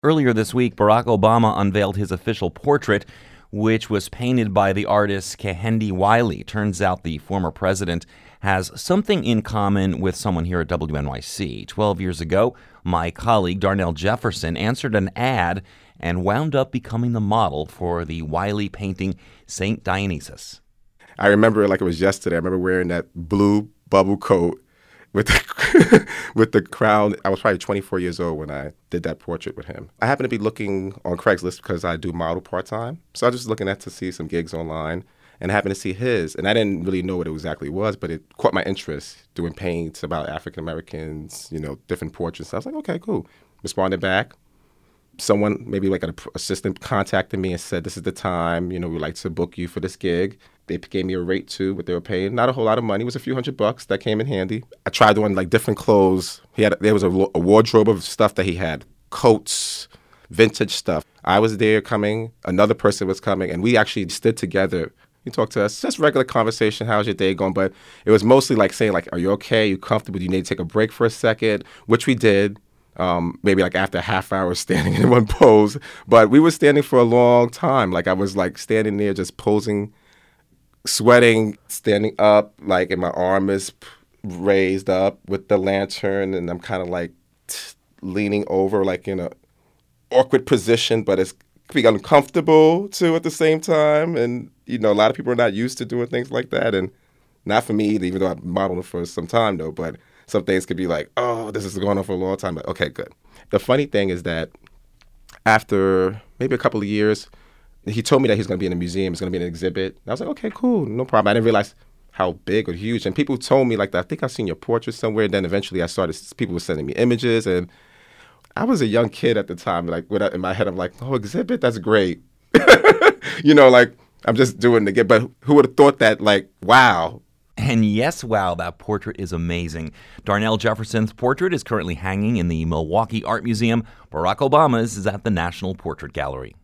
Earlier this week, Barack Obama unveiled his official portrait, which was painted by the artist Kehinde Wiley. Turns out the former president has something in common with someone here at WNYC. 12 years ago, my colleague Darnell Jefferson answered an ad and wound up becoming the model for the Wiley painting St. Dionysus. I remember it like it was yesterday. I remember wearing that blue bubble coat with the, with the crown. I was probably 24 years old when I did that portrait with him. I happened to be looking on Craigslist because I do model part-time. So I was just looking to see some gigs online and I happened to see his. And I didn't really know what it exactly was, but it caught my interest doing paints about African-Americans, different portraits. I was like, okay, cool. Responded back. Someone, maybe like an assistant, contacted me and said, this is the time, we'd like to book you for this gig. They gave me a rate too, what they were paying. Not a whole lot of money. It was a few $100. That came in handy. I tried doing like different clothes. There was a wardrobe of stuff that he had, coats, vintage stuff. I was there coming. Another person was coming, and we actually stood together. He talked to us, just regular conversation. How's your day going? But it was mostly like saying, like, are you okay? Are you comfortable? Do you need to take a break for a second? Which we did. Maybe like after a half hour standing in one pose. But we were standing for a long time. Like I was like standing there just posing, sweating, standing up, like, and my arm is raised up with the lantern, and I'm kind of like leaning over, like in a awkward position, but it's be uncomfortable too at the same time. And a lot of people are not used to doing things like that, and not for me either, even though I've modeled for some time though. But some things could be like, oh, this is going on for a long time. But okay, good. The funny thing is that after maybe a couple of years, he told me that he's going to be in a museum. It's going to be an exhibit. And I was like, okay, cool, no problem. I didn't realize how big or huge. And people told me, like, I think I've seen your portrait somewhere. And then eventually people were sending me images. And I was a young kid at the time. Like, in my head, I'm like, oh, exhibit? That's great. Like, I'm just doing the get. But who would have thought that, like, wow. And yes, wow, that portrait is amazing. Darnell Jefferson's portrait is currently hanging in the Milwaukee Art Museum. Barack Obama's is at the National Portrait Gallery.